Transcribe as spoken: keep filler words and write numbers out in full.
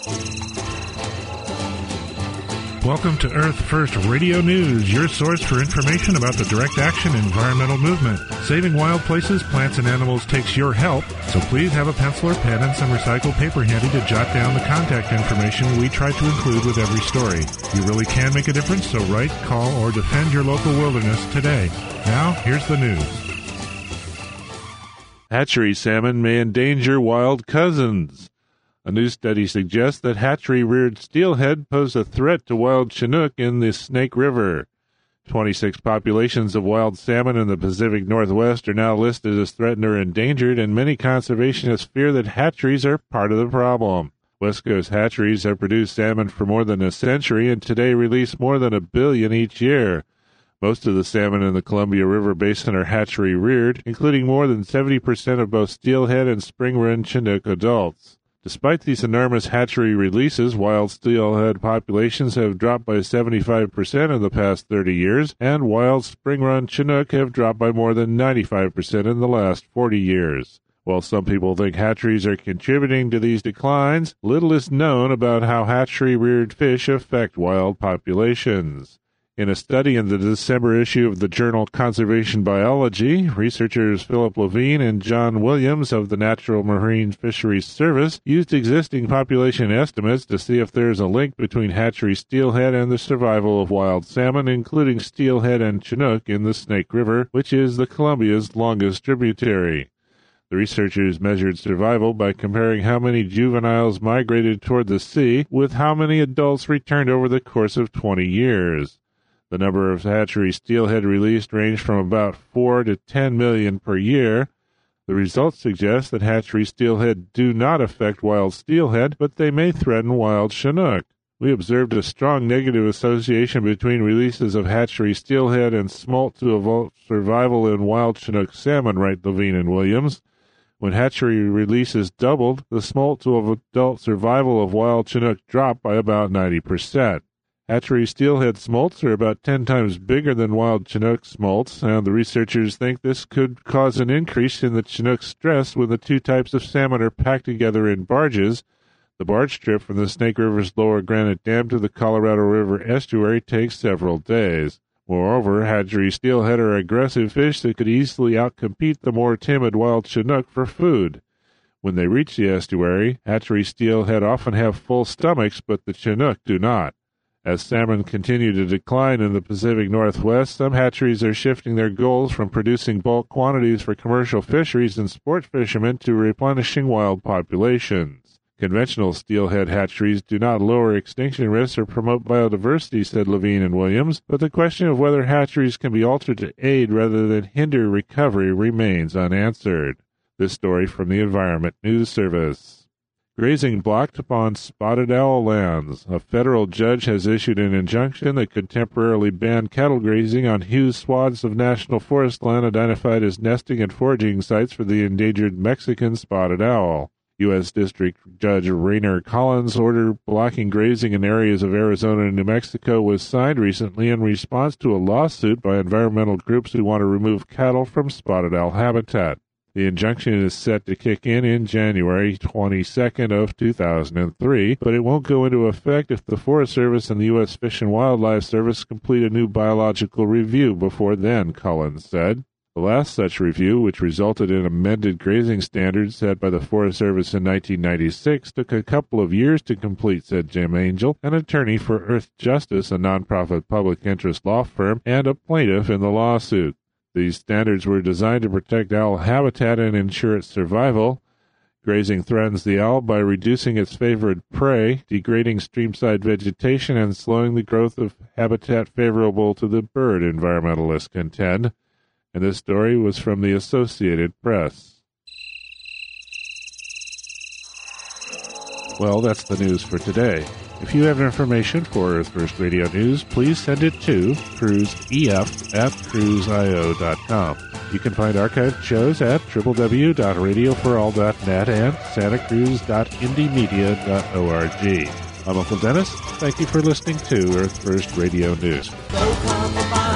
Welcome to Earth First Radio News, your source for information about the direct action environmental movement. Saving wild places, plants, and animals takes your help, so please have a pencil or pen and some recycled paper handy to jot down the contact information we try to include with every story. You really can make a difference, so write, call, or defend your local wilderness today. Now, here's the news. Hatchery salmon may endanger wild cousins. A new study suggests that hatchery-reared steelhead pose a threat to wild Chinook in the Snake River. twenty-six populations of wild salmon in the Pacific Northwest are now listed as threatened or endangered, and many conservationists fear that hatcheries are part of the problem. West Coast hatcheries have produced salmon for more than a century and today release more than a billion each year. Most of the salmon in the Columbia River Basin are hatchery-reared, including more than seventy percent of both steelhead and spring-run Chinook adults. Despite these enormous hatchery releases, wild steelhead populations have dropped by seventy-five percent in the past thirty years, and wild spring-run Chinook have dropped by more than ninety-five percent in the last forty years. While some people think hatcheries are contributing to these declines, little is known about how hatchery-reared fish affect wild populations. In a study in the December issue of the journal Conservation Biology, researchers Philip Levine and John Williams of the Natural Marine Fisheries Service used existing population estimates to see if there is a link between hatchery steelhead and the survival of wild salmon, including steelhead and Chinook in the Snake River, which is the Columbia's longest tributary. The researchers measured survival by comparing how many juveniles migrated toward the sea with how many adults returned over the course of twenty years. The number of hatchery steelhead released ranged from about four to ten million per year. The results suggest that hatchery steelhead do not affect wild steelhead, but they may threaten wild Chinook. We observed a strong negative association between releases of hatchery steelhead and smolt to survival in wild Chinook salmon, write Levine and Williams. When hatchery releases doubled, the smolt to adult survival of wild Chinook dropped by about ninety percent. Hatchery steelhead smolts are about ten times bigger than wild Chinook smolts, and the researchers think this could cause an increase in the Chinook stress when the two types of salmon are packed together in barges. The barge trip from the Snake River's Lower Granite Dam to the Colorado River estuary takes several days. Moreover, hatchery steelhead are aggressive fish that could easily outcompete the more timid wild Chinook for food. When they reach the estuary, hatchery steelhead often have full stomachs, but the Chinook do not. As salmon continue to decline in the Pacific Northwest, some hatcheries are shifting their goals from producing bulk quantities for commercial fisheries and sport fishermen to replenishing wild populations. Conventional steelhead hatcheries do not lower extinction risks or promote biodiversity, said Levine and Williams, but the question of whether hatcheries can be altered to aid rather than hinder recovery remains unanswered. This story from the Environment News Service. Grazing blocked upon spotted owl lands. A federal judge has issued an injunction that could temporarily ban cattle grazing on huge swaths of national forest land identified as nesting and foraging sites for the endangered Mexican spotted owl. U S District Judge Rainer Collins' order blocking grazing in areas of Arizona and New Mexico was signed recently in response to a lawsuit by environmental groups who want to remove cattle from spotted owl habitat. The injunction is set to kick in in January twenty-second of two thousand three, but it won't go into effect if the Forest Service and the U S Fish and Wildlife Service complete a new biological review before then, Collins said. The last such review, which resulted in amended grazing standards set by the Forest Service in nineteen ninety-six, took a couple of years to complete, said Jim Angel, an attorney for Earth Justice, a nonprofit public interest law firm, and a plaintiff in the lawsuit. These standards were designed to protect owl habitat and ensure its survival. Grazing threatens the owl by reducing its favored prey, degrading streamside vegetation, and slowing the growth of habitat favorable to the bird, environmentalists contend. And this story was from the Associated Press. Well, that's the news for today. If you have information for Earth First Radio News, please send it to cruiseef at cruise i o dot com. You can find archived shows at w w w dot radio for all dot net and santa cruz dot indie media dot org. I'm Uncle Dennis. Thank you for listening to Earth First Radio News.